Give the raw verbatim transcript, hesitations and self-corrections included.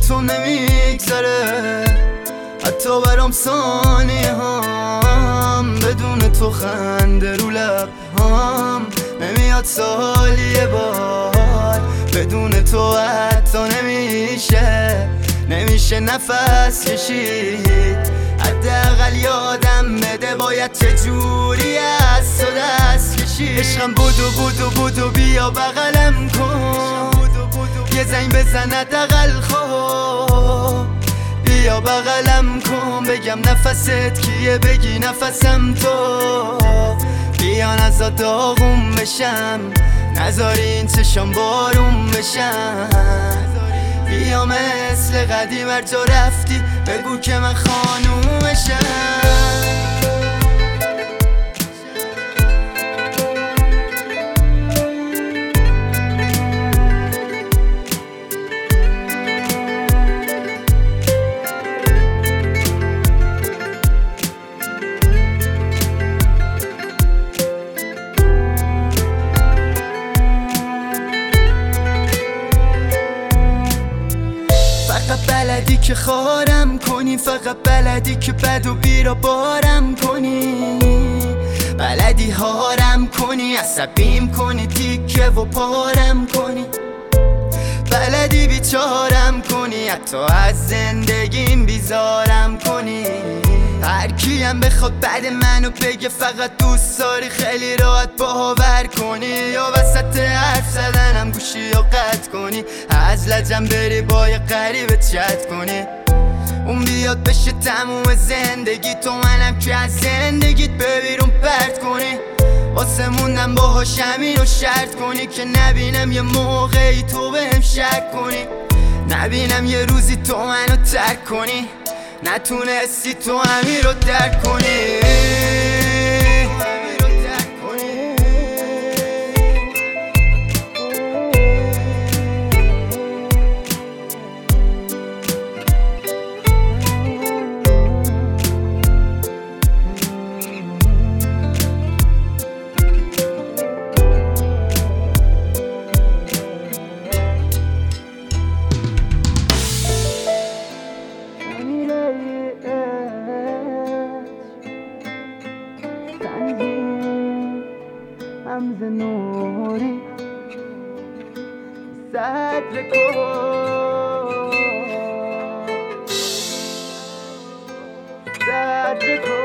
تو نمیگذره، حتی برام ثانیه هم بدون تو خنده رو لب هم نمیاد سالی یه بار، بدون تو حتی نمیشه نمیشه نفس کشید. حداقل یادم بده باید چجوری از تو دست کشید. عشقم بودو بودو بودو بیا بغلم کن، یه زنگ بزن حداقل خب بیا بغلم کن، بگم نفست کیه بگی نفسم تو. بیا نزا داغون بشم، نذاری این چشم بارون بشم. بیا مثل قدیم هر جا رفتی بگو که من خانومشم. فقط بلدی که خارم کنی، فقط بلدی که بد و بیرا بارم کنی، بلدی هارم کنی، عصبیم کنی، تیکه و پارم کنی، بلدی بیچارم کنی، حتی از زندگیم بیزارم کنی. هر کیم بخواد بعد منو بگه فقط دوست داری خیلی راحت باور کنی، یا وسط حرف زدنم گوشی یا قطع کنی، از لجم بری با یه غریبه چت کنی، اون بیاد بشه تموم زندگی تو، منم که از زندگیت ببیرون پرت کنی. واسه موندم باهاش همینو شرط کنی که نبینم یه موقعی تو بهم شک کنی، نبینم یه روزی تو منو ترک کنی، نتونستی تو همین رو درک کنی. رمز نوری صدر کن صدر کن